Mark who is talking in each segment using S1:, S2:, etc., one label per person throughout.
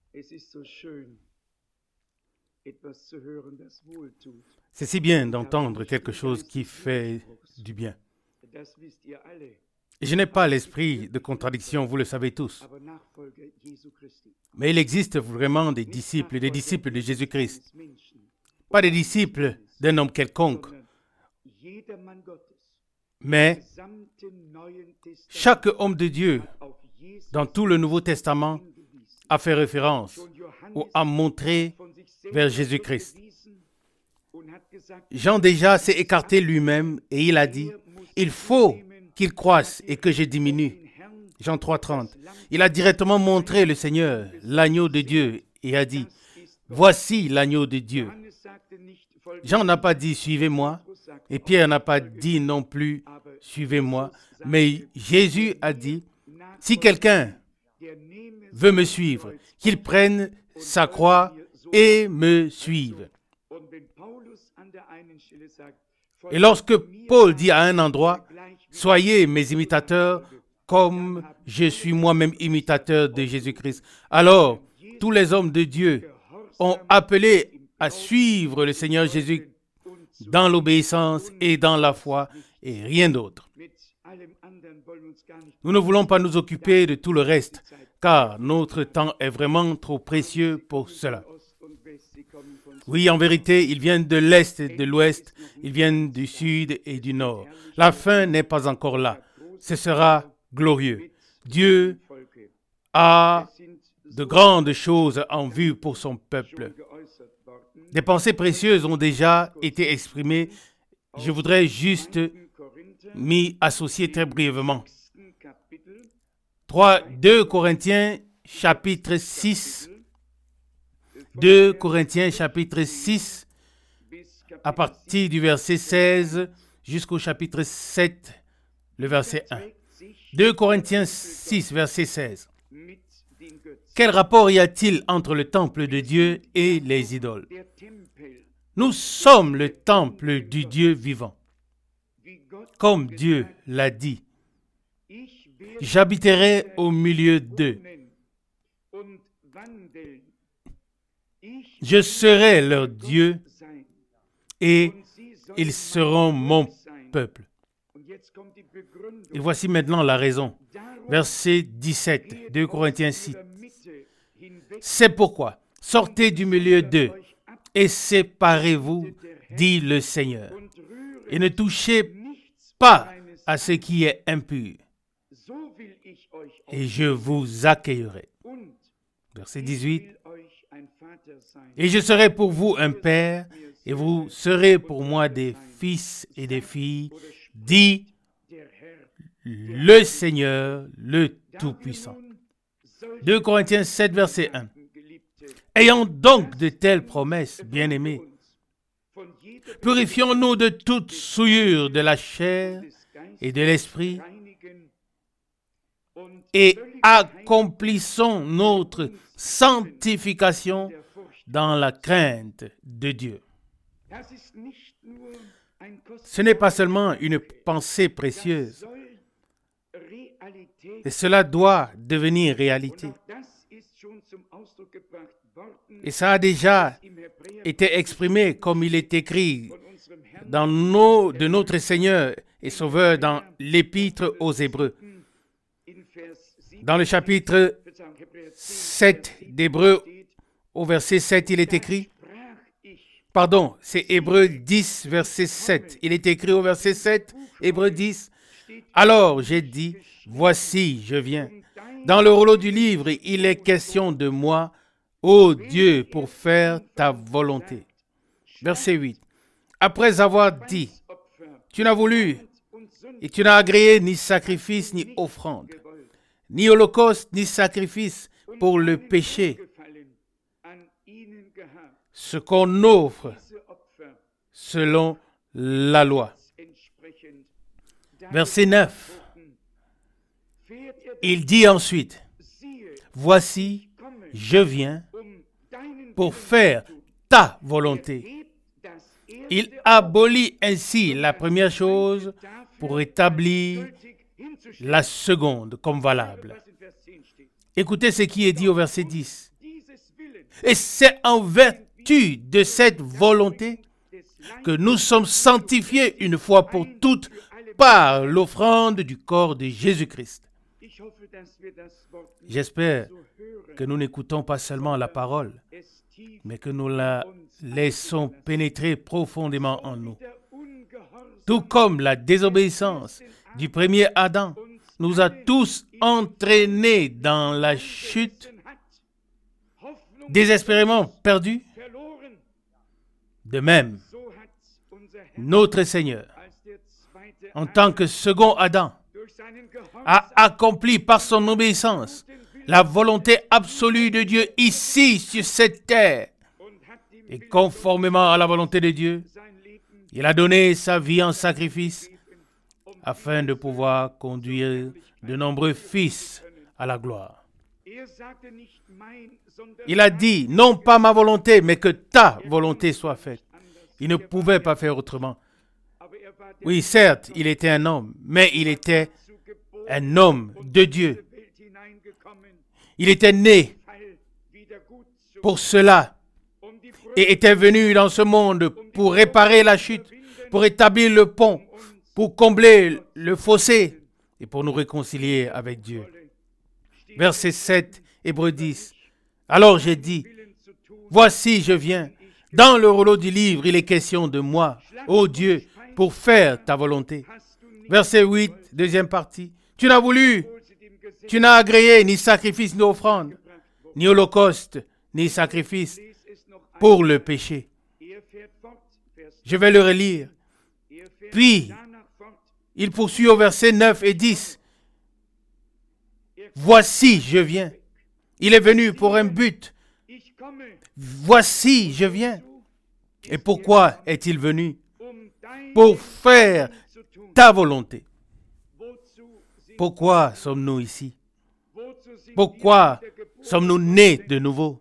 S1: C'est si bien d'entendre quelque chose qui fait du bien. Je n'ai pas l'esprit de contradiction, vous le savez tous. Mais il existe vraiment des disciples de Jésus-Christ. Pas des disciples d'un homme quelconque. Mais chaque homme de Dieu, dans tout le Nouveau Testament, a fait référence ou a montré vers Jésus-Christ. Jean déjà s'est écarté lui-même et il a dit, il faut qu'il croisse et que je diminue. Jean 3,30. Il a directement montré le Seigneur, l'agneau de Dieu, et a dit, voici l'agneau de Dieu. Jean n'a pas dit, suivez-moi, et Pierre n'a pas dit non plus, suivez-moi, mais Jésus a dit, si quelqu'un veut me suivre, qu'il prenne sa croix et me suive. Et lorsque Paul dit à un endroit, soyez mes imitateurs comme je suis moi-même imitateur de Jésus-Christ, alors tous les hommes de Dieu ont appelé à suivre le Seigneur Jésus dans l'obéissance et dans la foi et rien d'autre. Nous ne voulons pas nous occuper de tout le reste, car notre temps est vraiment trop précieux pour cela. Oui, en vérité, ils viennent de l'Est et de l'Ouest, ils viennent du Sud et du Nord. La fin n'est pas encore là. Ce sera glorieux. Dieu a de grandes choses en vue pour son peuple. Des pensées précieuses ont déjà été exprimées. Je voudrais juste m'y associer très brièvement. 2 Corinthiens chapitre 6. 2 Corinthiens chapitre 6, à partir du verset 16 jusqu'au chapitre 7, le verset 1. 2 Corinthiens 6, verset 16. Quel rapport y a-t-il entre le temple de Dieu et les idoles? Nous sommes le temple du Dieu vivant. Comme Dieu l'a dit, j'habiterai au milieu d'eux. Je serai leur Dieu et ils seront mon peuple. Et voici maintenant la raison. Verset 17, 2 Corinthiens 6. C'est pourquoi, sortez du milieu d'eux et séparez-vous, dit le Seigneur, et ne touchez pas à ce qui est impur, et je vous accueillerai. Verset 18. Et je serai pour vous un père, et vous serez pour moi des fils et des filles, dit le Seigneur, le Tout-Puissant. 2 Corinthiens 7, verset 1. Ayant donc de telles promesses, bien-aimés, purifions-nous de toute souillure de la chair et de l'esprit, et accomplissons notre sanctification dans la crainte de Dieu. Ce n'est pas seulement une pensée précieuse, et cela doit devenir réalité. Et ça a déjà été exprimé comme il est écrit de notre Seigneur et Sauveur dans l'Épître aux Hébreux. Dans le chapitre 7 d'Hébreux, au verset 7, il est écrit, pardon, c'est Hébreux 10, verset 7. Il est écrit au verset 7, Hébreux 10, alors j'ai dit, voici, je viens. Dans le rouleau du livre, il est question de moi, ô Dieu, pour faire ta volonté. Verset 8. Après avoir dit, tu n'as voulu et tu n'as agréé ni sacrifice ni offrande, ni holocauste ni sacrifice pour le péché, ce qu'on offre selon la loi. Verset 9. Il dit ensuite, voici, je viens pour faire ta volonté. Il abolit ainsi la première chose pour établir la seconde comme valable. Écoutez ce qui est dit au verset 10. Et c'est en vertu de cette volonté que nous sommes sanctifiés une fois pour toutes par l'offrande du corps de Jésus-Christ. J'espère que nous n'écoutons pas seulement la parole, mais que nous la laissons pénétrer profondément en nous. Tout comme la désobéissance du premier Adam nous a tous entraînés dans la chute, désespérément perdus, de même, notre Seigneur, en tant que second Adam, a accompli par son obéissance la volonté absolue de Dieu ici sur cette terre. Et conformément à la volonté de Dieu, il a donné sa vie en sacrifice afin de pouvoir conduire de nombreux fils à la gloire. Il a dit, non pas ma volonté, mais que ta volonté soit faite. Il ne pouvait pas faire autrement. Oui, certes, il était un homme, mais il était un homme de Dieu. Il était né pour cela et était venu dans ce monde pour réparer la chute, pour établir le pont, pour combler le fossé et pour nous réconcilier avec Dieu. Verset 7, Hébreux 10. Alors j'ai dit, voici je viens. Dans le rouleau du livre, il est question de moi, ô Dieu, pour faire ta volonté. Verset 8, deuxième partie. Tu n'as voulu, tu n'as agréé ni sacrifice ni offrande, ni holocauste, ni sacrifice pour le péché. Je vais le relire. Puis, il poursuit au verset 9 et 10. Voici, je viens. Il est venu pour un but. Voici, je viens. Et pourquoi est-il venu? Pour faire ta volonté. Pourquoi sommes-nous ici? Pourquoi sommes-nous nés de nouveau?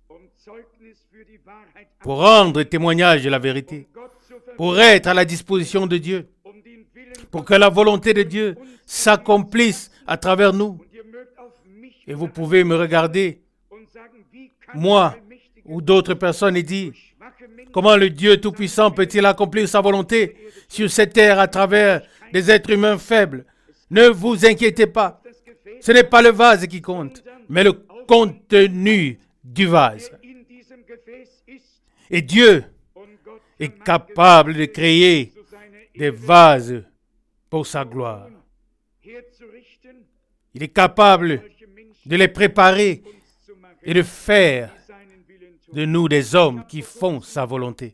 S1: Pour rendre témoignage de la vérité. Pour être à la disposition de Dieu. Pour que la volonté de Dieu s'accomplisse à travers nous. Et vous pouvez me regarder, moi ou d'autres personnes, et dire, comment le Dieu Tout-Puissant peut-il accomplir sa volonté sur cette terre à travers des êtres humains faibles? Ne vous inquiétez pas. Ce n'est pas le vase qui compte, mais le contenu du vase. Et Dieu est capable de créer des vases pour sa gloire. Il est capable de les préparer et de faire de nous des hommes qui font sa volonté.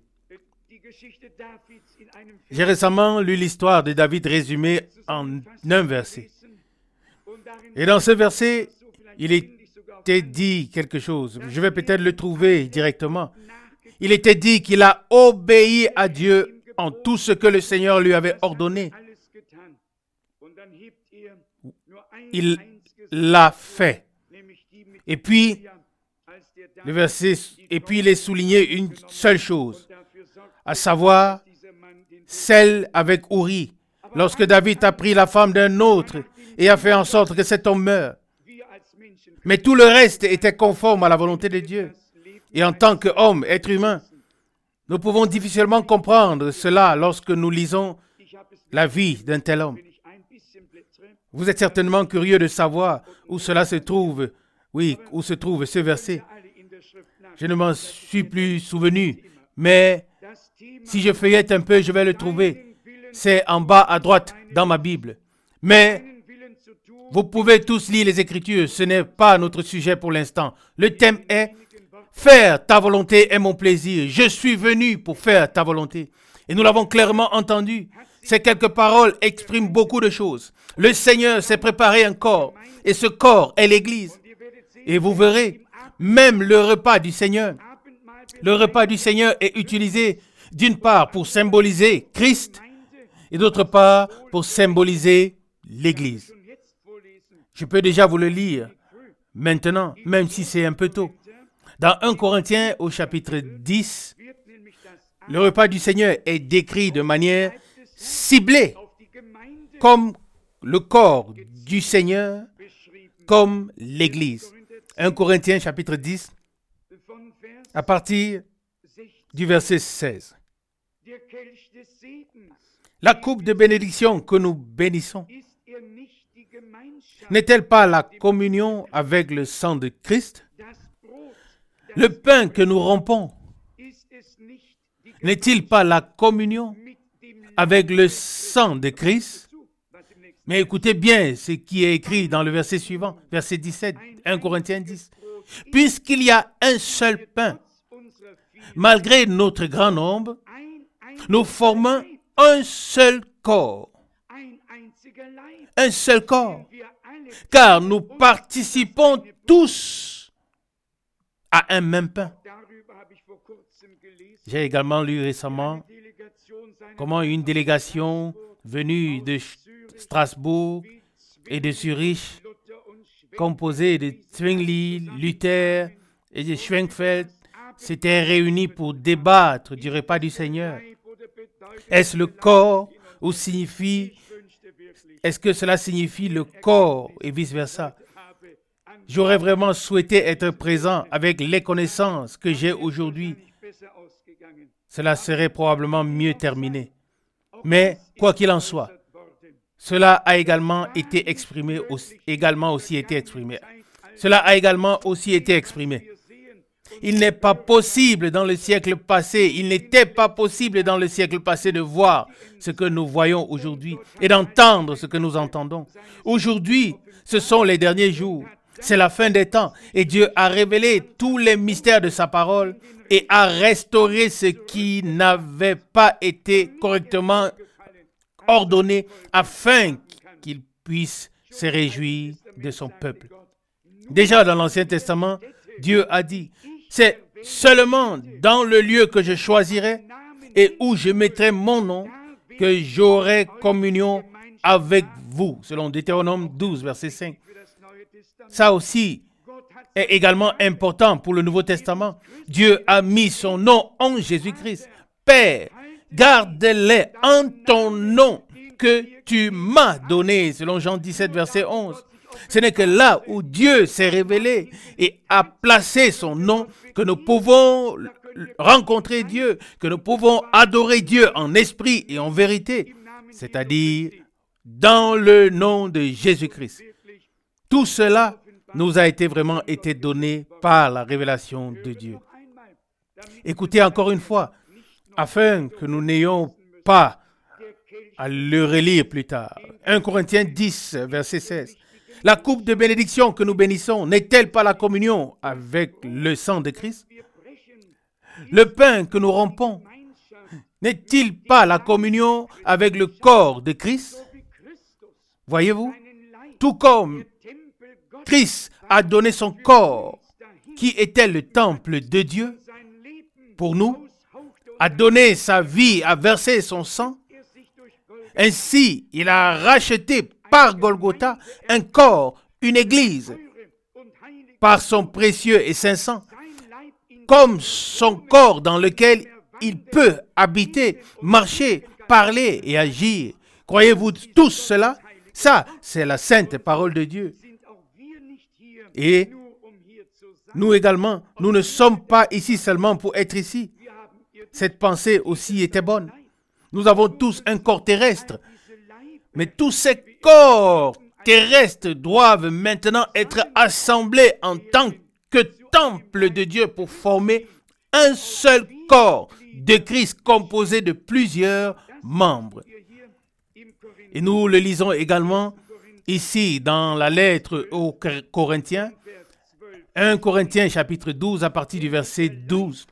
S1: J'ai récemment lu l'histoire de David résumée en un verset. Et dans ce verset, il était dit quelque chose. Je vais peut-être le trouver directement. Il était dit qu'il a obéi à Dieu en tout ce que le Seigneur lui avait ordonné. Il l'a fait. Et puis, le verset, et puis il est souligné une seule chose, à savoir celle avec Uri, lorsque David a pris la femme d'un autre et a fait en sorte que cet homme meure. Mais tout le reste était conforme à la volonté de Dieu. Et en tant qu'homme, être humain, nous pouvons difficilement comprendre cela lorsque nous lisons la vie d'un tel homme. Vous êtes certainement curieux de savoir où cela se trouve. Oui, où se trouve ce verset. Je ne m'en suis plus souvenu, mais si je feuillette un peu, je vais le trouver. C'est en bas à droite dans ma Bible. Mais vous pouvez tous lire les Écritures, ce n'est pas notre sujet pour l'instant. Le thème est « Faire ta volonté est mon plaisir. Je suis venu pour faire ta volonté. » Et nous l'avons clairement entendu. Ces quelques paroles expriment beaucoup de choses. Le Seigneur s'est préparé un corps, et ce corps est l'Église. Et vous verrez, même le repas du Seigneur est utilisé d'une part pour symboliser Christ et d'autre part pour symboliser l'Église. Je peux déjà vous le lire maintenant, même si c'est un peu tôt. Dans 1 Corinthiens au chapitre 10, le repas du Seigneur est décrit de manière ciblée comme le corps du Seigneur, comme l'Église. 1 Corinthiens chapitre 10, à partir du verset 16. La coupe de bénédiction que nous bénissons n'est-elle pas la communion avec le sang de Christ? Le pain que nous rompons n'est-il pas la communion avec le sang de Christ? Mais écoutez bien ce qui est écrit dans le verset suivant, verset 17, 1 Corinthiens 10. Puisqu'il y a un seul pain, malgré notre grand nombre, nous formons un seul corps. Un seul corps. Car nous participons tous à un même pain. J'ai également lu récemment comment une délégation venue de Strasbourg et de Zurich, composée de Zwingli, Luther et de Schwenkfeld, s'était réunie pour débattre du repas du Seigneur. Est-ce le corps ou est-ce que cela signifie le corps et vice-versa? J'aurais vraiment souhaité être présent avec les connaissances que j'ai aujourd'hui. Cela serait probablement mieux terminé. Mais quoi qu'il en soit, cela a également été exprimé. Cela a également aussi été exprimé. Il n'est pas possible dans le siècle passé, il n'était pas possible dans le siècle passé de voir ce que nous voyons aujourd'hui et d'entendre ce que nous entendons. Aujourd'hui, ce sont les derniers jours. C'est la fin des temps et Dieu a révélé tous les mystères de sa parole et a restauré ce qui n'avait pas été correctement ordonné afin qu'il puisse se réjouir de son peuple. Déjà dans l'Ancien Testament, Dieu a dit, c'est seulement dans le lieu que je choisirai et où je mettrai mon nom que j'aurai communion avec vous, selon Deutéronome 12, verset 5. Ça aussi est également important pour le Nouveau Testament. Dieu a mis son nom en Jésus-Christ. Père, garde-les en ton nom que tu m'as donné, selon Jean 17, verset 11. Ce n'est que là où Dieu s'est révélé et a placé son nom que nous pouvons rencontrer Dieu, que nous pouvons adorer Dieu en esprit et en vérité, c'est-à-dire dans le nom de Jésus-Christ. Tout cela nous a vraiment été donné par la révélation de Dieu. Écoutez encore une fois, afin que nous n'ayons pas à le relire plus tard. 1 Corinthiens 10, verset 16. La coupe de bénédiction que nous bénissons n'est-elle pas la communion avec le sang de Christ? Le pain que nous rompons n'est-il pas la communion avec le corps de Christ? Voyez-vous, tout comme Christ a donné son corps, qui était le temple de Dieu, pour nous, a donné sa vie, a versé son sang. Ainsi, il a racheté par Golgotha un corps, une église, par son précieux et saint sang, comme son corps dans lequel il peut habiter, marcher, parler et agir. Croyez-vous tous cela? Ça, c'est la sainte parole de Dieu. Et nous également, nous ne sommes pas ici seulement pour être ici. Cette pensée aussi était bonne. Nous avons tous un corps terrestre. Mais tous ces corps terrestres doivent maintenant être assemblés en tant que temple de Dieu pour former un seul corps de Christ composé de plusieurs membres. Et nous le lisons également ici dans la lettre aux Corinthiens, 1 Corinthiens chapitre 12 à partir du verset 12.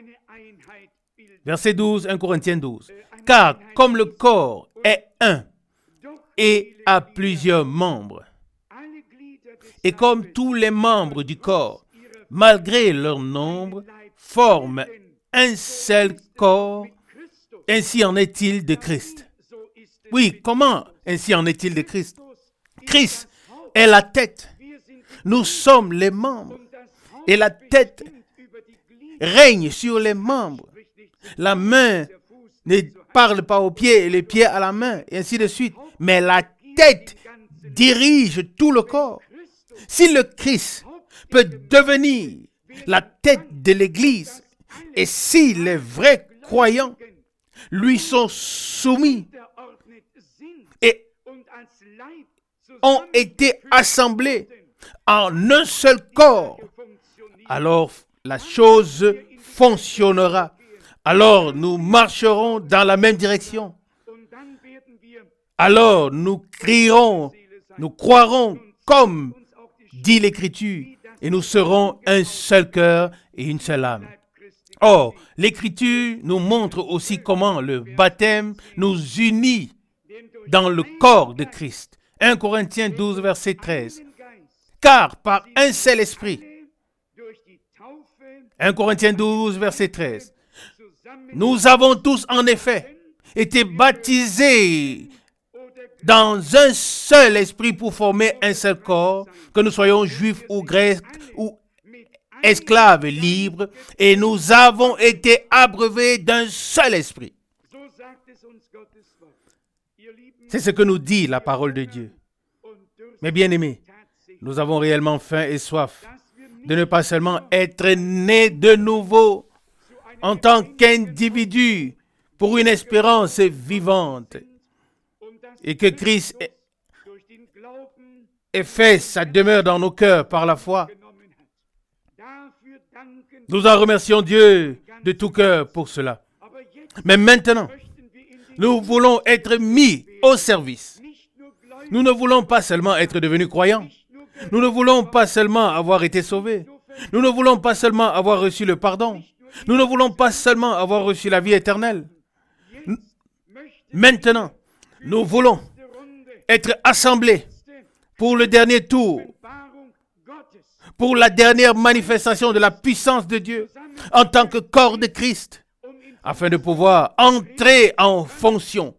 S1: Verset 12, 1 Corinthiens 12. Car comme le corps est un et a plusieurs membres, et comme tous les membres du corps, malgré leur nombre, forment un seul corps, ainsi en est-il de Christ. Oui, comment ainsi en est-il de Christ? Christ est la tête. Nous sommes les membres. Et la tête règne sur les membres. La main ne parle pas aux pieds et les pieds à la main, et ainsi de suite. Mais la tête dirige tout le corps. Si le Christ peut devenir la tête de l'Église. Et si les vrais croyants lui sont soumis et ont été assemblés en un seul corps, alors la chose fonctionnera. Alors nous marcherons dans la même direction. Alors nous crierons, nous croirons comme dit l'Écriture, et nous serons un seul cœur et une seule âme. Or, l'Écriture nous montre aussi comment le baptême nous unit dans le corps de Christ. 1 Corinthiens 12, verset 13. Car par un seul esprit, 1 Corinthiens 12, verset 13, nous avons tous en effet été baptisés dans un seul esprit pour former un seul corps, que nous soyons juifs ou grecs ou esclaves libres, et nous avons été abreuvés d'un seul esprit. C'est ce que nous dit la parole de Dieu. Mes bien-aimés, nous avons réellement faim et soif de ne pas seulement être nés de nouveau en tant qu'individus pour une espérance vivante, et que Christ ait fait sa demeure dans nos cœurs par la foi. Nous en remercions Dieu de tout cœur pour cela. Mais maintenant, nous voulons être mis au service. Nous ne voulons pas seulement être devenus croyants. Nous ne voulons pas seulement avoir été sauvés. Nous ne voulons pas seulement avoir reçu le pardon. Nous ne voulons pas seulement avoir reçu la vie éternelle. Maintenant, nous voulons être assemblés pour le dernier tour, pour la dernière manifestation de la puissance de Dieu en tant que corps de Christ, afin de pouvoir entrer en fonction.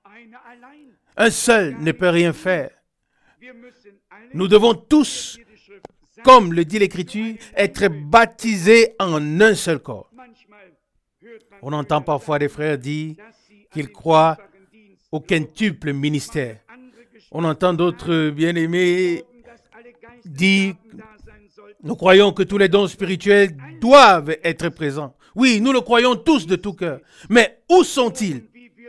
S1: Un seul ne peut rien faire. Nous devons tous, comme le dit l'Écriture, être baptisés en un seul corps. On entend parfois des frères dire qu'ils croient au quintuple ministère. On entend d'autres bien-aimés dire, nous croyons que tous les dons spirituels doivent être présents. Oui, nous le croyons tous de tout cœur. Mais où sont-ils?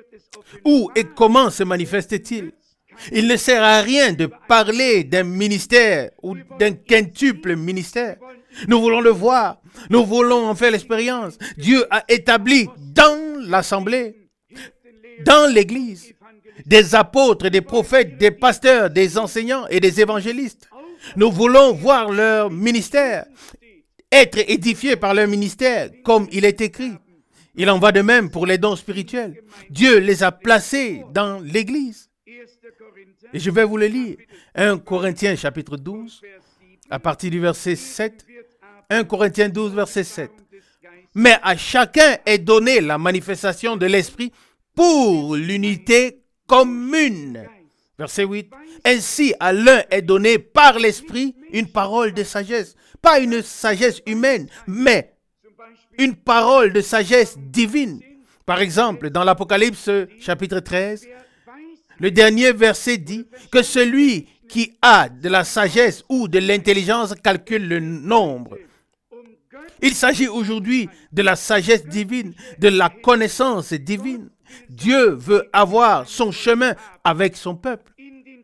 S1: Où et comment se manifestent-ils? Il ne sert à rien de parler d'un ministère ou d'un quintuple ministère. Nous voulons le voir. Nous voulons en faire l'expérience. Dieu a établi dans l'assemblée, dans l'Église, des apôtres, des prophètes, des pasteurs, des enseignants et des évangélistes. Nous voulons voir leur ministère, être édifiés par leur ministère, comme il est écrit. Il en va de même pour les dons spirituels. Dieu les a placés dans l'Église. Et je vais vous le lire. 1 Corinthiens chapitre 12, à partir du verset 7. 1 Corinthiens 12, verset 7. Mais à chacun est donnée la manifestation de l'Esprit pour l'unité commune. Verset 8. Ainsi, à l'un est donné par l'Esprit une parole de sagesse. Pas une sagesse humaine, mais une parole de sagesse divine. Par exemple, dans l'Apocalypse chapitre 13, le dernier verset dit que celui qui a de la sagesse ou de l'intelligence calcule le nombre. Il s'agit aujourd'hui de la sagesse divine, de la connaissance divine. Dieu veut avoir son chemin avec son peuple.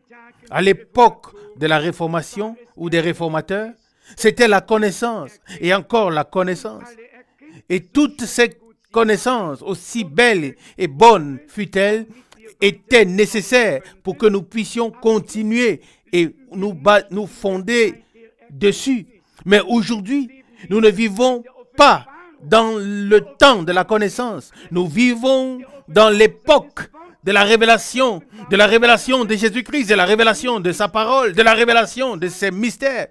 S1: À l'époque de la Réformation ou des réformateurs, c'était la connaissance et encore la connaissance. Et toutes ces connaissances, aussi belles et bonnes fut-elles, étaient nécessaires pour que nous puissions continuer et nous fonder dessus. Mais aujourd'hui, nous ne vivons pas dans le temps de la connaissance. Nous vivons dans l'époque de la révélation de Jésus-Christ, de la révélation de sa parole, de la révélation de ses mystères.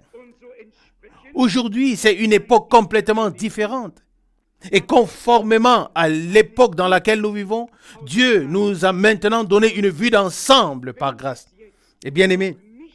S1: Aujourd'hui, c'est une époque complètement différente. Et conformément à l'époque dans laquelle nous vivons, Dieu nous a maintenant donné une vue d'ensemble par grâce. Et bien aimés,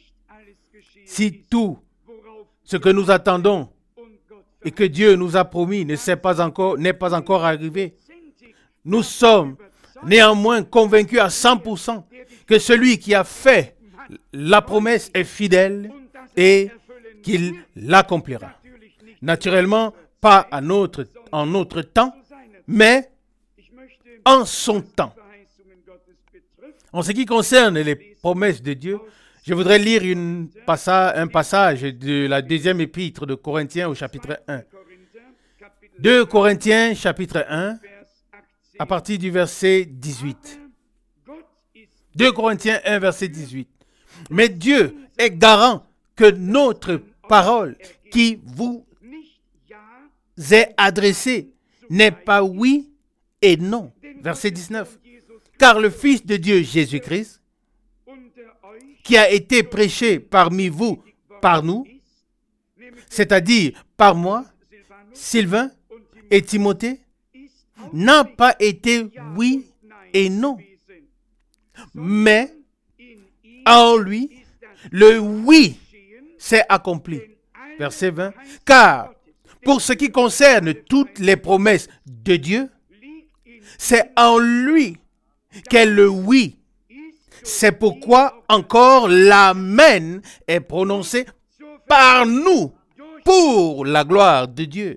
S1: si tout ce que nous attendons et que Dieu nous a promis n'est pas encore arrivé, nous sommes néanmoins convaincus à 100% que celui qui a fait la promesse est fidèle et qu'il l'accomplira. Naturellement, pas en notre temps, mais en son temps. En ce qui concerne les promesses de Dieu, je voudrais lire un passage de la deuxième épître de Corinthiens au chapitre 1. 2 Corinthiens chapitre 1, à partir du verset 18. 2 Corinthiens 1, verset 18. Mais Dieu est garant que notre parole qui vous est adressée n'est pas oui et non. Verset 19. Car le Fils de Dieu, Jésus-Christ, qui a été prêché parmi vous, par nous, c'est-à-dire par moi, Sylvain et Timothée, n'a pas été oui et non. Mais en lui, le oui s'est accompli. Verset 20. Car pour ce qui concerne toutes les promesses de Dieu, c'est en lui qu'est le oui. C'est pourquoi encore l'amen est prononcé par nous pour la gloire de Dieu.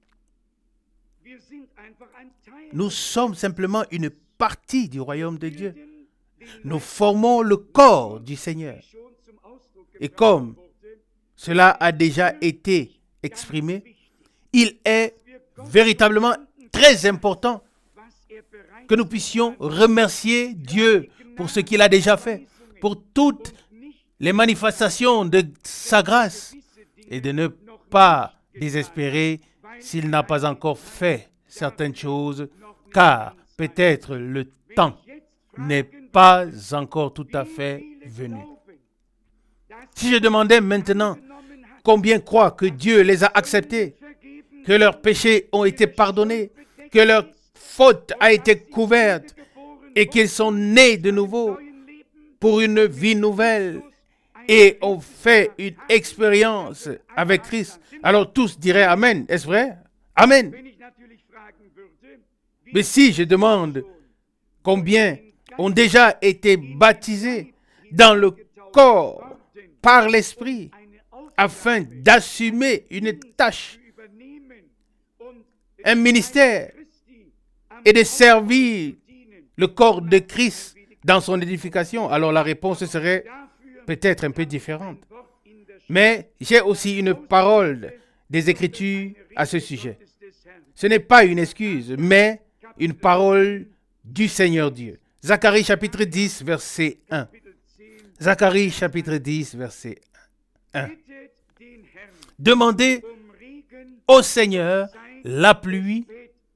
S1: Nous sommes simplement une partie du royaume de Dieu. Nous formons le corps du Seigneur. Et comme cela a déjà été exprimé, il est véritablement très important que nous puissions remercier Dieu pour ce qu'il a déjà fait, pour toutes les manifestations de sa grâce, et de ne pas désespérer s'il n'a pas encore fait certaines choses, car peut-être le temps n'est pas encore tout à fait venu. Si je demandais maintenant combien croient que Dieu les a acceptés, que leurs péchés ont été pardonnés, que leur faute a été couverte et qu'ils sont nés de nouveau pour une vie nouvelle et ont fait une expérience avec Christ, alors tous diraient Amen. Est-ce vrai? Amen. Mais si je demande combien ont déjà été baptisés dans le corps par l'Esprit afin d'assumer une tâche, un ministère et de servir le corps de Christ dans son édification, alors la réponse serait peut-être un peu différente. Mais j'ai aussi une parole des Écritures à ce sujet. Ce n'est pas une excuse, mais une parole du Seigneur Dieu. Zacharie chapitre 10, verset 1. Zacharie chapitre 10, verset 1. Demandez au Seigneur la pluie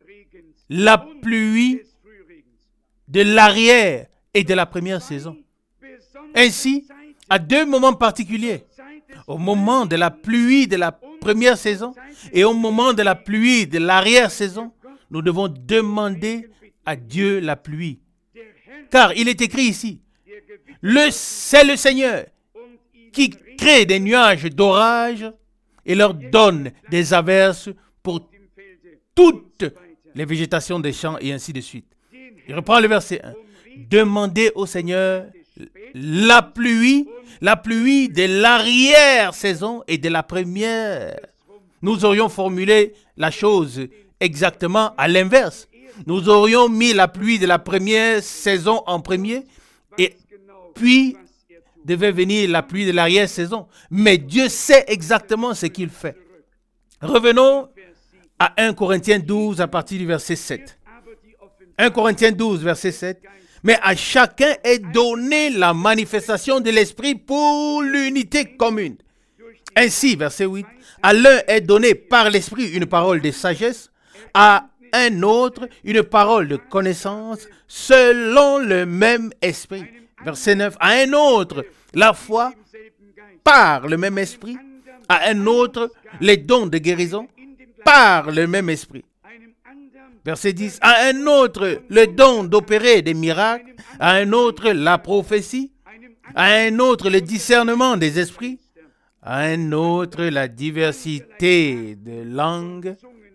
S1: de l'arrière et de la première saison. Ainsi, à deux moments particuliers, au moment de la pluie de la première saison et au moment de la pluie de l'arrière-saison, nous devons demander à Dieu la pluie. Car il est écrit ici, c'est le Seigneur qui crée des nuages d'orage et leur donne des averses pour toutes les végétations des champs et ainsi de suite. Il reprend le verset 1. Demandez au Seigneur la pluie de l'arrière-saison et de la première. Nous aurions formulé la chose exactement à l'inverse. Nous aurions mis la pluie de la première saison en premier et puis devait venir la pluie de l'arrière-saison. Mais Dieu sait exactement ce qu'il fait. Revenons à 1 Corinthiens 12 à partir du verset 7. 1 Corinthiens 12, verset 7. Mais à chacun est donnée la manifestation de l'Esprit pour l'unité commune. Ainsi, verset 8, à l'un est donné par l'Esprit une parole de sagesse, à un autre une parole de connaissance, selon le même Esprit. Verset 9, à un autre la foi par le même Esprit, à un autre les dons de guérison par le même Esprit. Verset 10, à un autre le don d'opérer des miracles, à un autre la prophétie, à un autre le discernement des esprits, à un autre la diversité de langues,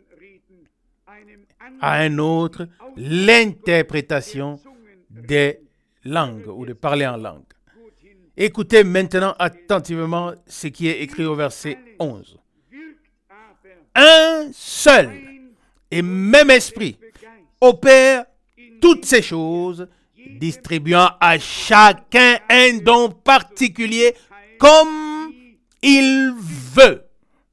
S1: à un autre l'interprétation des langues ou de parler en langue. Écoutez maintenant attentivement ce qui est écrit au verset 11. un seul et même esprit opère toutes ces choses, distribuant à chacun un don particulier comme il veut.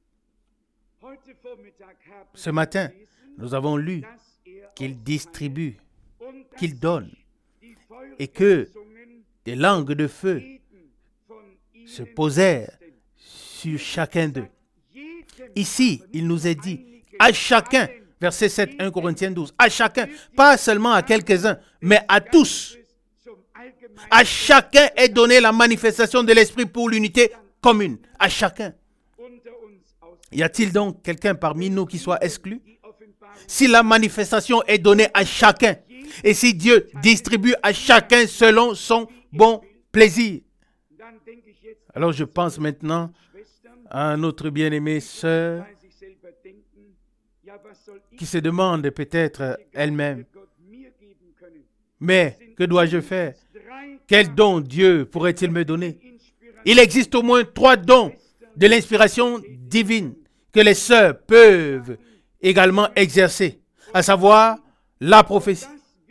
S1: Ce matin, nous avons lu qu'il distribue, qu'il donne, et que des langues de feu se posèrent sur chacun d'eux. Ici, il nous est dit, à chacun, verset 7, 1 Corinthiens 12, à chacun, pas seulement à quelques-uns, mais à tous. À chacun est donnée la manifestation de l'Esprit pour l'unité commune. À chacun. Y a-t-il donc quelqu'un parmi nous qui soit exclu? Si la manifestation est donnée à chacun, et si Dieu distribue à chacun selon son bon plaisir, alors je pense maintenant à notre bien-aimée sœur qui se demande peut-être elle-même, mais que dois-je faire? Quel don Dieu pourrait-il me donner? Il existe au moins 3 dons de l'inspiration divine que les sœurs peuvent également exercer, à savoir la prophétie,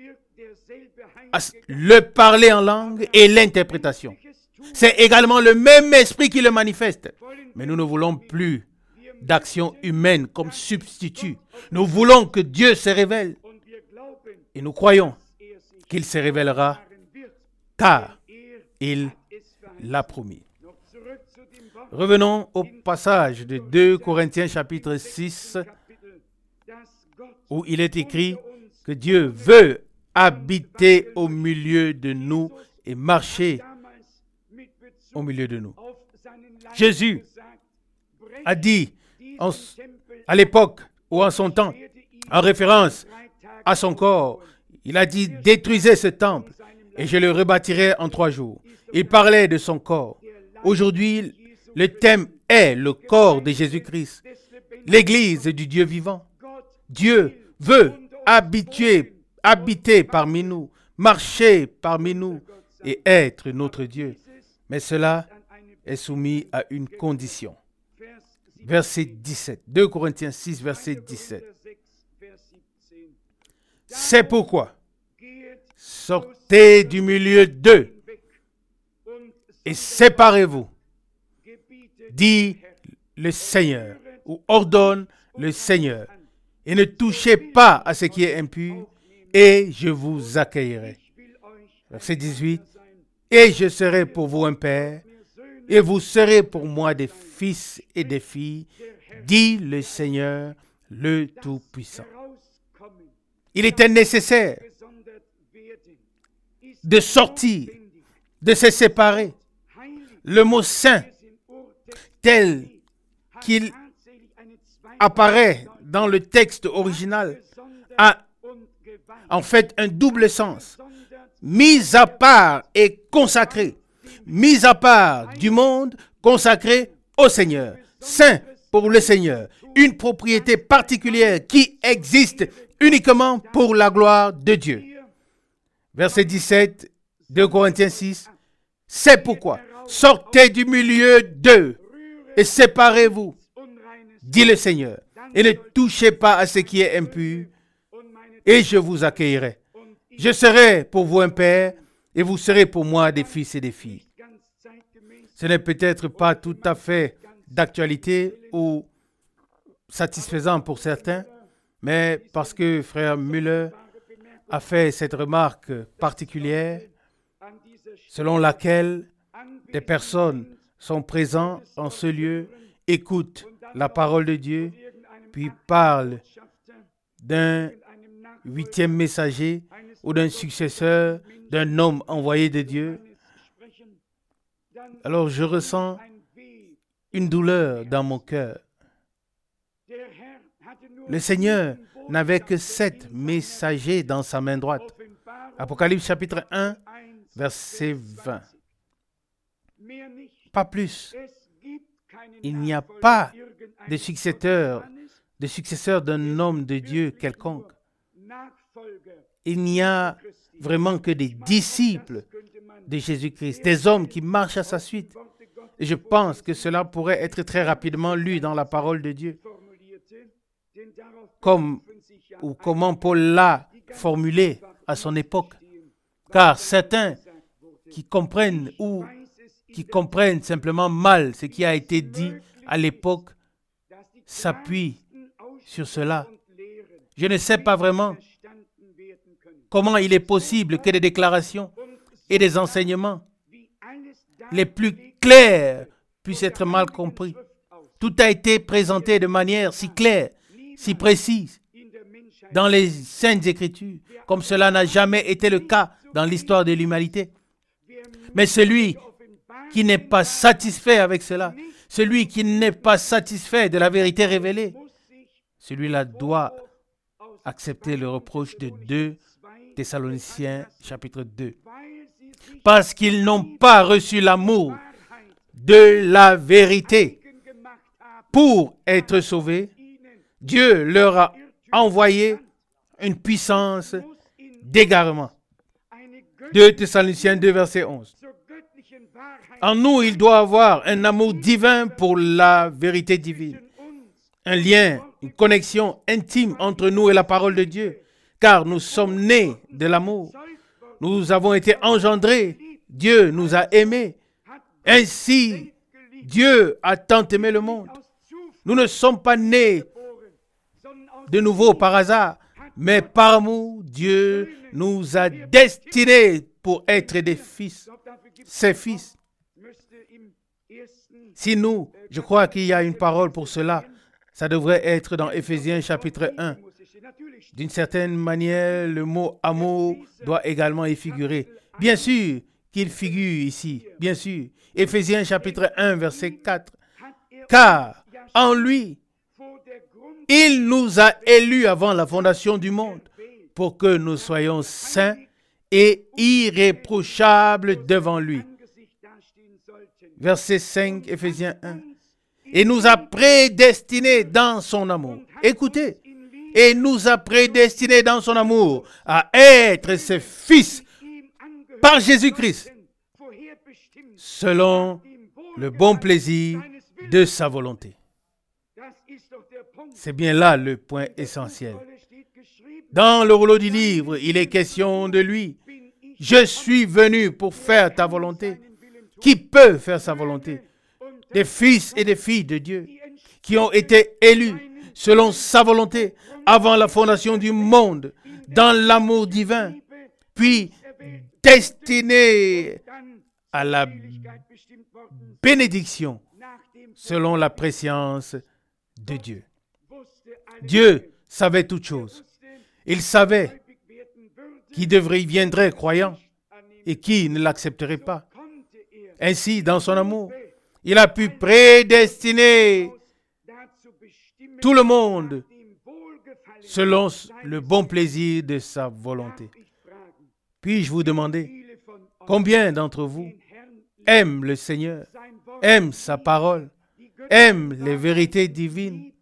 S1: le parler en langue et l'interprétation. C'est également le même esprit qui le manifeste. Mais nous ne voulons plus d'action humaine comme substitut. Nous voulons que Dieu se révèle. Et nous croyons qu'il se révélera car il l'a promis. Revenons au passage de 2 Corinthiens chapitre 6 où il est écrit que Dieu veut habiter au milieu de nous et marcher au milieu de nous. Jésus a dit à l'époque ou en son temps, en référence à son corps, il a dit « Détruisez ce temple et je le rebâtirai en 3 jours ». Il parlait de son corps. Aujourd'hui, le thème est le corps de Jésus-Christ, l'Église du Dieu vivant. Dieu veut habiter parmi nous, marcher parmi nous et être notre Dieu. Mais cela est soumis à une condition. Verset 17. 2 Corinthiens 6, verset 17. C'est pourquoi sortez du milieu d'eux et séparez-vous, dit le Seigneur, ou ordonne le Seigneur, et ne touchez pas à ce qui est impur, et je vous accueillerai. Verset 18. Et je serai pour vous un père, et vous serez pour moi des fils et des filles, dit le Seigneur, le Tout-Puissant. Il était nécessaire de sortir, de se séparer. Le mot saint, tel qu'il apparaît dans le texte original, a en fait un double sens. Mis à part et consacré. Mis à part du monde, consacré au Seigneur. Saint pour le Seigneur. Une propriété particulière qui existe uniquement pour la gloire de Dieu. Verset 17, 2 Corinthiens 6. C'est pourquoi sortez du milieu d'eux et séparez-vous, dit le Seigneur, et ne touchez pas à ce qui est impur, et je vous accueillerai. Je serai pour vous un père, et vous serez pour moi des fils et des filles. Ce n'est peut-être pas tout à fait d'actualité ou satisfaisant pour certains, mais parce que frère Müller a fait cette remarque particulière, selon laquelle des personnes sont présentes en ce lieu, écoutent la parole de Dieu, puis parlent d'un 8e messager ou d'un successeur, d'un homme envoyé de Dieu. Alors je ressens une douleur dans mon cœur. Le Seigneur n'avait que 7 messagers dans sa main droite. Apocalypse chapitre 1, verset 20. Pas plus. Il n'y a pas de successeur d'un homme de Dieu quelconque. Il n'y a vraiment que des disciples de Jésus-Christ, des hommes qui marchent à sa suite. Et je pense que cela pourrait être très rapidement lu dans la parole de Dieu. comment Paul l'a formulé à son époque. Car certains qui comprennent simplement mal ce qui a été dit à l'époque s'appuient sur cela. Je ne sais pas vraiment comment il est possible que des déclarations et des enseignements les plus clairs puissent être mal compris. Tout a été présenté de manière si claire, si précise dans les Saintes Écritures, comme cela n'a jamais été le cas dans l'histoire de l'humanité. Mais celui qui n'est pas satisfait avec cela, celui qui n'est pas satisfait de la vérité révélée, celui-là doit accepter le reproche de 2 Thessaloniciens chapitre 2. Parce qu'ils n'ont pas reçu l'amour de la vérité pour être sauvés, Dieu leur a envoyé une puissance d'égarement. 2 Thessaloniciens 2, verset 11. En nous, il doit avoir un amour divin pour la vérité divine. Un lien, une connexion intime entre nous et la parole de Dieu. Car nous sommes nés de l'amour. Nous avons été engendrés. Dieu nous a aimés. Ainsi, Dieu a tant aimé le monde. Nous ne sommes pas nés de nouveau par hasard, mais par amour, Dieu nous a destinés pour être des fils, ses fils. Si nous, je crois qu'il y a une parole pour cela, ça devrait être dans Éphésiens chapitre 1. D'une certaine manière, le mot amour doit également y figurer. Bien sûr qu'il figure ici, bien sûr. Éphésiens chapitre 1, verset 4. Car en lui, il nous a élus avant la fondation du monde pour que nous soyons saints et irréprochables devant lui. Verset 5, Éphésiens 1. Et nous a prédestinés dans son amour. Écoutez. Et nous a prédestinés dans son amour à être ses fils par Jésus-Christ, selon le bon plaisir de sa volonté. C'est bien là le point essentiel. Dans le rouleau du livre, il est question de lui. Je suis venu pour faire ta volonté. Qui peut faire sa volonté? Des fils et des filles de Dieu qui ont été élus selon sa volonté avant la fondation du monde, dans l'amour divin, puis destinés à la bénédiction selon la préscience de Dieu. Dieu savait toutes choses. Il savait qui viendrait croyant et qui ne l'accepterait pas. Ainsi, dans son amour, il a pu prédestiner tout le monde selon le bon plaisir de sa volonté. Puis-je vous demander, combien d'entre vous aiment le Seigneur, aiment sa parole, aiment les vérités divines?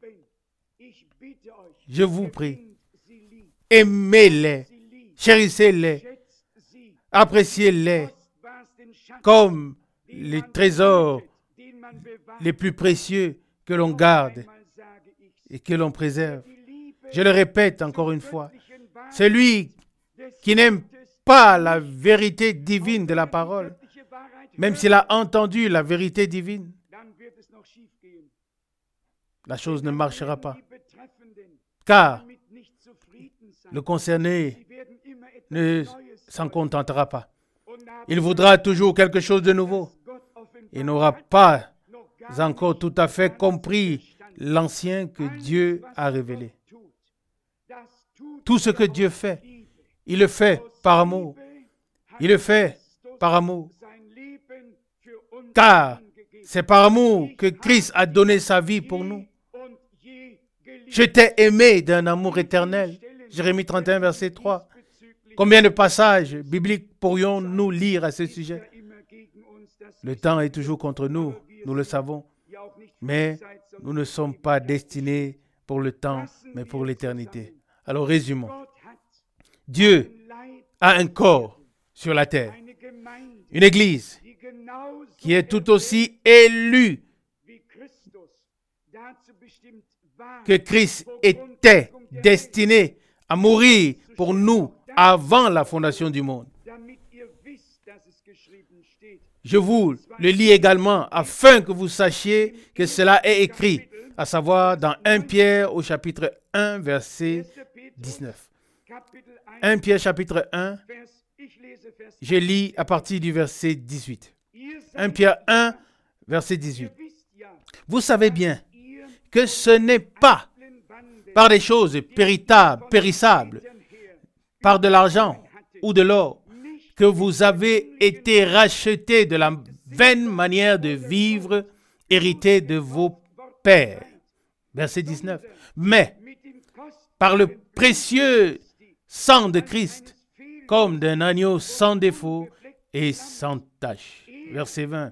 S1: Je vous prie, aimez-les, chérissez-les, appréciez-les comme les trésors les plus précieux que l'on garde et que l'on préserve. Je le répète encore une fois, celui qui n'aime pas la vérité divine de la parole, même s'il a entendu la vérité divine, la chose ne marchera pas. Car le concerné ne s'en contentera pas. Il voudra toujours quelque chose de nouveau. Il n'aura pas encore tout à fait compris l'ancien que Dieu a révélé. Tout ce que Dieu fait, il le fait par amour. Il le fait par amour. Car c'est par amour que Christ a donné sa vie pour nous. Je t'ai aimé d'un amour éternel. Jérémie 31, verset 3. Combien de passages bibliques pourrions-nous lire à ce sujet? Le temps est toujours contre nous, nous le savons. Mais nous ne sommes pas destinés pour le temps, mais pour l'éternité. Alors résumons. Dieu a un corps sur la terre, une église qui est tout aussi élue que Christ était destiné à mourir pour nous avant la fondation du monde. Je vous le lis également afin que vous sachiez que cela est écrit, à savoir dans 1 Pierre au chapitre 1, verset 19. 1 Pierre chapitre 1, je lis à partir du verset 18. 1 Pierre 1, verset 18. Vous savez bien que ce n'est pas par des choses périssables, par de l'argent ou de l'or, que vous avez été rachetés de la vaine manière de vivre héritée de vos pères. Verset 19. Mais par le précieux sang de Christ, comme d'un agneau sans défaut et sans tache. Verset 20.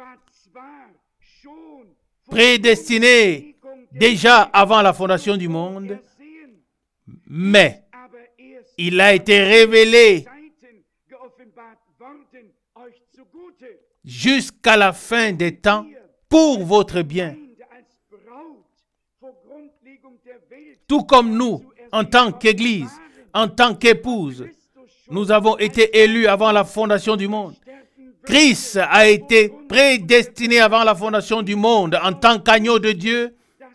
S1: Prédestiné déjà avant la fondation du monde, mais il a été révélé jusqu'à la fin des temps pour votre bien. Tout comme nous, en tant qu'Église, en tant qu'épouse, nous avons été élus avant la fondation du monde. Christ a été prédestiné avant la fondation du monde en tant qu'agneau de Dieu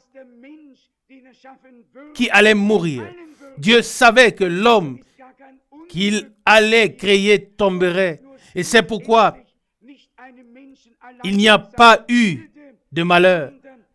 S1: qui allait mourir. Dieu savait que l'homme qu'il allait créer tomberait. Et c'est pourquoi il n'y a pas eu de malheur.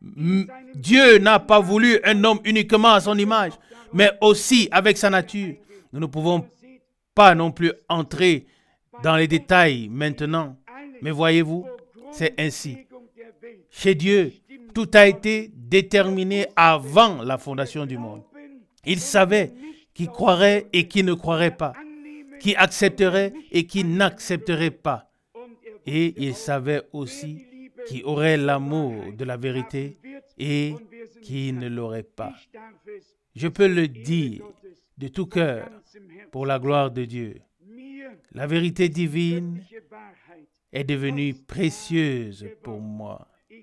S1: Dieu n'a pas voulu un homme uniquement à son image, mais aussi avec sa nature. Nous ne pouvons pas non plus entrer dans les détails maintenant. Mais voyez-vous, c'est ainsi. Chez Dieu, tout a été déterminé avant la fondation du monde. Il savait qui croirait et qui ne croirait pas, qui accepterait et qui n'accepterait pas. Et il savait aussi qui aurait l'amour de la vérité et qui ne l'aurait pas. Je peux le dire de tout cœur pour la gloire de Dieu. La vérité divine est devenue précieuse pour moi.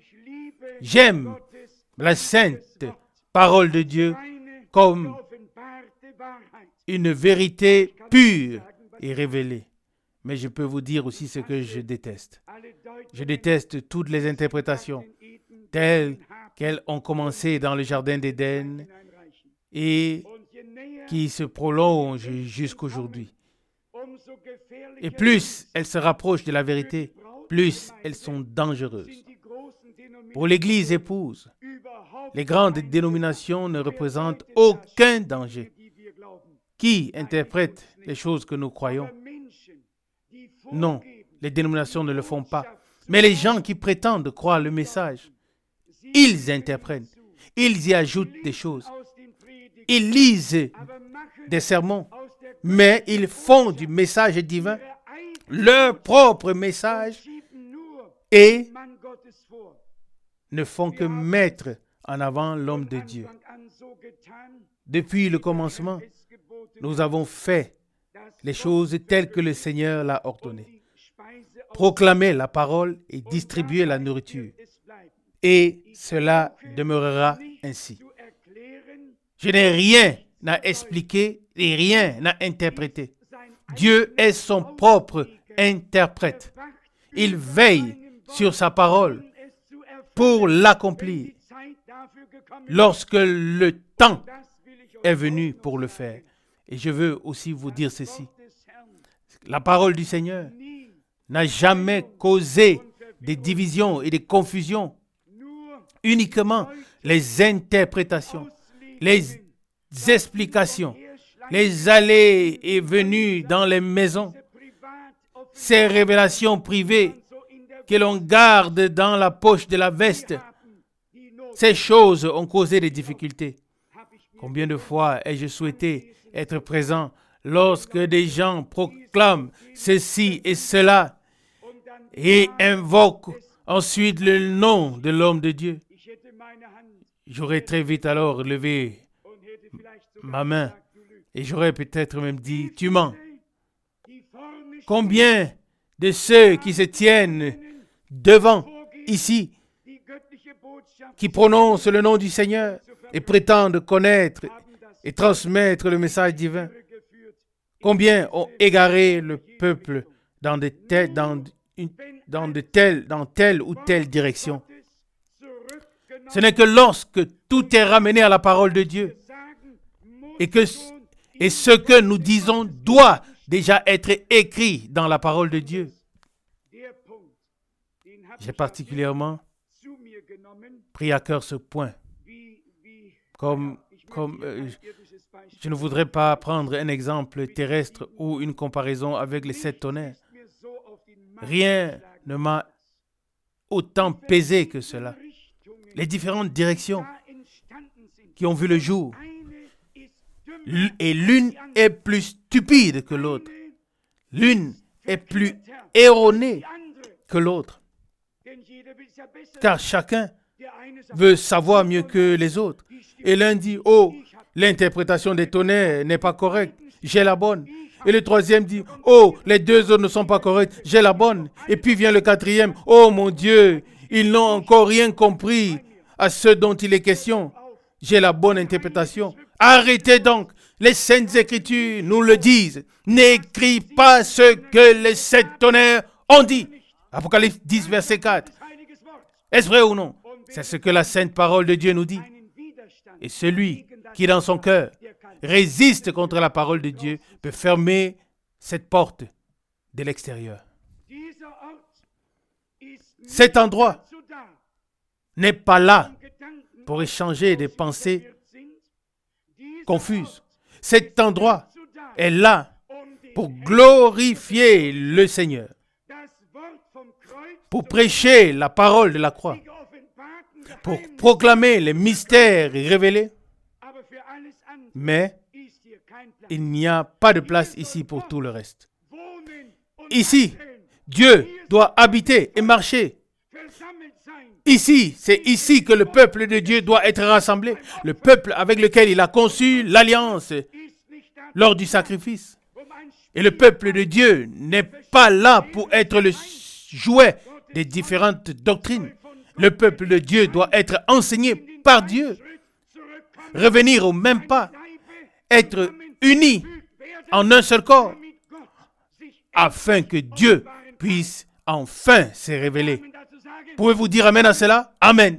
S1: J'aime la sainte parole de Dieu comme une vérité pure et révélée. Mais je peux vous dire aussi ce que je déteste. Je déteste toutes les interprétations telles qu'elles ont commencé dans le jardin d'Éden et qui se prolongent jusqu'aujourd'hui. Et plus elles se rapprochent de la vérité, plus elles sont dangereuses. Pour l'Église épouse, les grandes dénominations ne représentent aucun danger. Qui interprète les choses que nous croyons? Non, les dénominations ne le font pas. Mais les gens qui prétendent croire le message, ils interprètent, ils y ajoutent des choses. Ils lisent des sermons, mais ils font du message divin leur propre message et ne font que mettre en avant l'homme de Dieu. Depuis le commencement, nous avons fait les choses telles que le Seigneur l'a ordonné. Proclamer la parole et distribuer la nourriture. Et cela demeurera ainsi. Je n'ai rien à expliquer et rien à interpréter. Dieu est son propre interprète. Il veille sur sa parole pour l'accomplir lorsque le temps est venu pour le faire. Et je veux aussi vous dire ceci. La parole du Seigneur n'a jamais causé des divisions et des confusions. Uniquement les interprétations, les explications, les allées et venues dans les maisons, ces révélations privées que l'on garde dans la poche de la veste, ces choses ont causé des difficultés. Combien de fois ai-je souhaité être présent lorsque des gens proclament ceci et cela et invoquent ensuite le nom de l'homme de Dieu? J'aurais très vite alors levé ma main et j'aurais peut-être même dit, tu mens. Combien de ceux qui se tiennent devant ici, qui prononcent le nom du Seigneur, et prétendent connaître et transmettre le message divin. Combien ont égaré le peuple dans telle ou telle direction. Ce n'est que lorsque tout est ramené à la parole de Dieu et ce que nous disons doit déjà être écrit dans la parole de Dieu. J'ai particulièrement pris à cœur ce point. Je ne voudrais pas prendre un exemple terrestre ou une comparaison avec les 7 tonnerres. Rien ne m'a autant pesé que cela. Les différentes directions qui ont vu le jour. Et l'une est plus stupide que l'autre. L'une est plus erronée que l'autre. Car chacun veut savoir mieux que les autres. Et l'un dit, oh, l'interprétation des tonnerres n'est pas correcte, j'ai la bonne. Et le troisième dit, oh, les 2 autres ne sont pas corrects, j'ai la bonne. Et puis vient le 4e, oh mon Dieu, ils n'ont encore rien compris à ce dont il est question. J'ai la bonne interprétation. Arrêtez donc, les Saintes Écritures nous le disent. N'écris pas ce que les 7 tonnerres ont dit. Apocalypse 10, verset 4. Est-ce vrai ou non? C'est ce que la Sainte Parole de Dieu nous dit. Et celui qui dans son cœur résiste contre la parole de Dieu peut fermer cette porte de l'extérieur. Cet endroit n'est pas là pour échanger des pensées confuses. Cet endroit est là pour glorifier le Seigneur, pour prêcher la parole de la croix, pour proclamer les mystères révélés. Mais il n'y a pas de place ici pour tout le reste. Ici, Dieu doit habiter et marcher. Ici, c'est ici que le peuple de Dieu doit être rassemblé. Le peuple avec lequel il a conçu l'alliance lors du sacrifice. Et le peuple de Dieu n'est pas là pour être le jouet des différentes doctrines. Le peuple de Dieu doit être enseigné par Dieu. Revenir au même pas. Être unis en un seul corps. Afin que Dieu puisse enfin se révéler. Pouvez-vous dire amen à cela? Amen.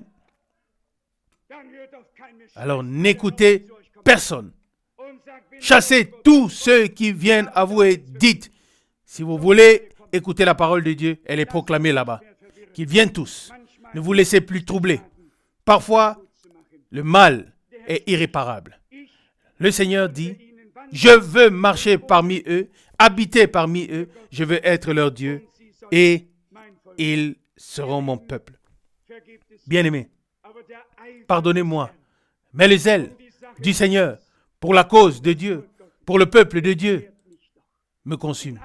S1: Alors n'écoutez personne. Chassez tous ceux qui viennent à vous et dites, si vous voulez écouter la parole de Dieu, elle est proclamée là-bas. Qu'ils viennent tous. Ne vous laissez plus troubler. Parfois, le mal est irréparable. Le Seigneur dit, je veux marcher parmi eux, habiter parmi eux, je veux être leur Dieu et ils seront mon peuple. Bien-aimés, pardonnez-moi, mais le zèle du Seigneur pour la cause de Dieu, pour le peuple de Dieu, me consume.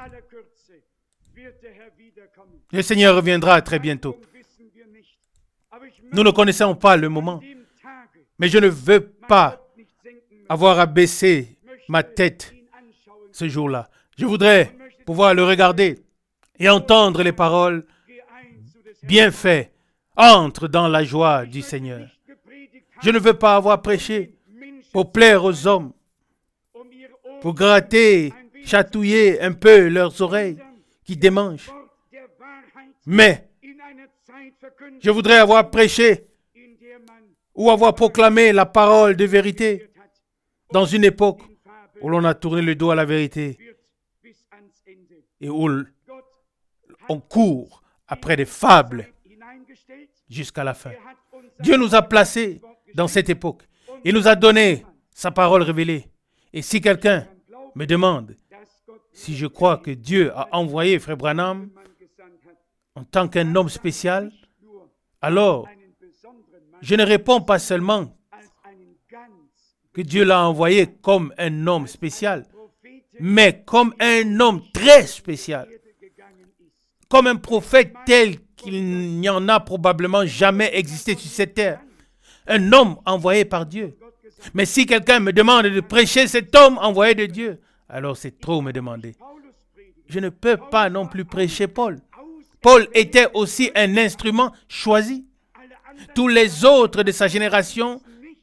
S1: Le Seigneur reviendra très bientôt. Nous ne connaissons pas le moment, mais je ne veux pas avoir à baisser ma tête ce jour-là. Je voudrais pouvoir le regarder et entendre les paroles. Bien fait, entre dans la joie du Seigneur. Je ne veux pas avoir prêché pour plaire aux hommes, pour gratter, chatouiller un peu leurs oreilles qui démangent. Mais je voudrais avoir prêché ou avoir proclamé la parole de vérité dans une époque où l'on a tourné le dos à la vérité et où on court après des fables jusqu'à la fin. Dieu nous a placés dans cette époque. Il nous a donné sa parole révélée. Et si quelqu'un me demande si je crois que Dieu a envoyé Frère Branham en tant qu'un homme spécial, alors je ne réponds pas seulement que Dieu l'a envoyé comme un homme spécial, mais comme un homme très spécial, comme un prophète tel qu'il n'y en a probablement jamais existé sur cette terre. Un homme envoyé par Dieu. Mais si quelqu'un me demande de prêcher cet homme envoyé de Dieu, alors c'est trop me demander. Je ne peux pas non plus prêcher Paul. Paul était aussi un instrument choisi. Tous les autres de sa génération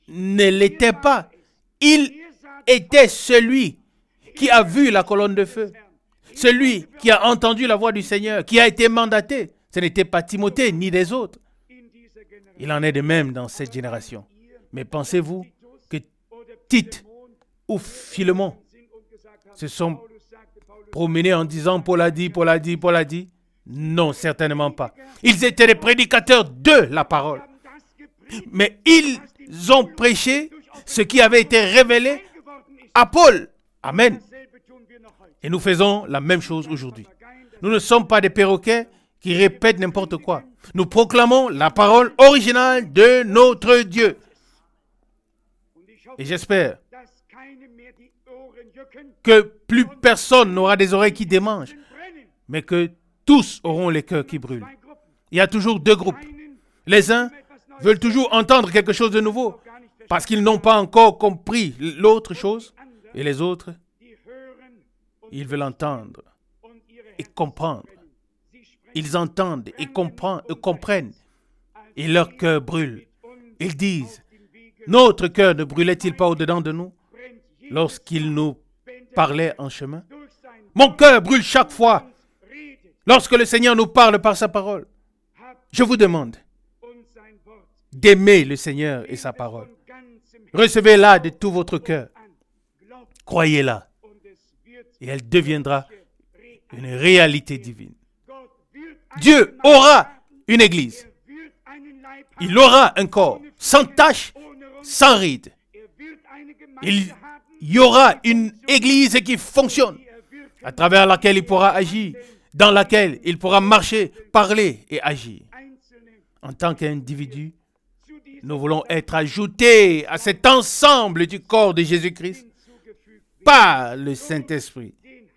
S1: ne l'était pas. Il était celui qui a vu la colonne de feu, celui qui a entendu la voix du Seigneur, qui a été mandaté. Ce n'était pas Timothée ni les autres. Il en est de même dans cette génération. Mais pensez-vous que Tite ou Philémon se sont promenés en disant « Paul a dit, Paul a dit, Paul a dit ». Non, certainement pas. Ils étaient les prédicateurs de la parole. Mais ils ont prêché ce qui avait été révélé à Paul. Amen. Et nous faisons la même chose aujourd'hui. Nous ne sommes pas des perroquets qui répètent n'importe quoi. Nous proclamons la parole originale de notre Dieu. Et j'espère que plus personne n'aura des oreilles qui démangent, mais que tous auront les cœurs qui brûlent. Il y a toujours deux groupes. Les uns veulent toujours entendre quelque chose de nouveau parce qu'ils n'ont pas encore compris l'autre chose. Et les autres, ils veulent entendre et comprendre. Ils entendent et comprennent. Et leur cœur brûle. Ils disent, notre cœur ne brûlait-il pas au-dedans de nous lorsqu'il nous parlait en chemin? Mon cœur brûle chaque fois lorsque le Seigneur nous parle par sa parole. Je vous demande d'aimer le Seigneur et sa parole. Recevez-la de tout votre cœur. Croyez-la. Et elle deviendra une réalité divine. Dieu aura une église. Il aura un corps sans tache, sans ride. Il y aura une église qui fonctionne, à travers laquelle il pourra agir, dans laquelle il pourra marcher, parler et agir. En tant qu'individu, nous voulons être ajoutés à cet ensemble du corps de Jésus-Christ par le Saint-Esprit,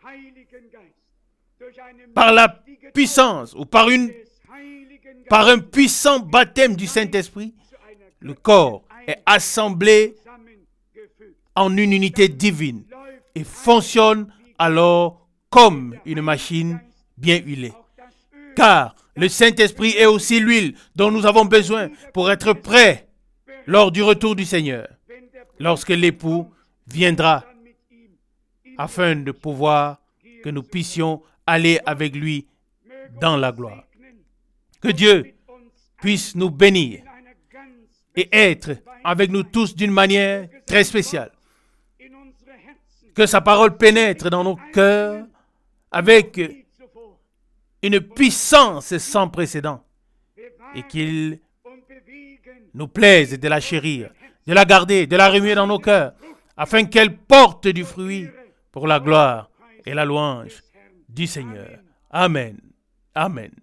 S1: par la puissance ou par un puissant baptême du Saint-Esprit. Le corps est assemblé en une unité divine et fonctionne alors comme une machine bien huilée. Car le Saint-Esprit est aussi l'huile dont nous avons besoin pour être prêts lors du retour du Seigneur, lorsque l'époux viendra, afin de pouvoir que nous puissions aller avec lui dans la gloire. Que Dieu puisse nous bénir et être avec nous tous d'une manière très spéciale. Que sa parole pénètre dans nos cœurs avec une puissance sans précédent et qu'il nous plaise de la chérir, de la garder, de la remuer dans nos cœurs afin qu'elle porte du fruit pour la gloire et la louange du Seigneur. Amen. Amen.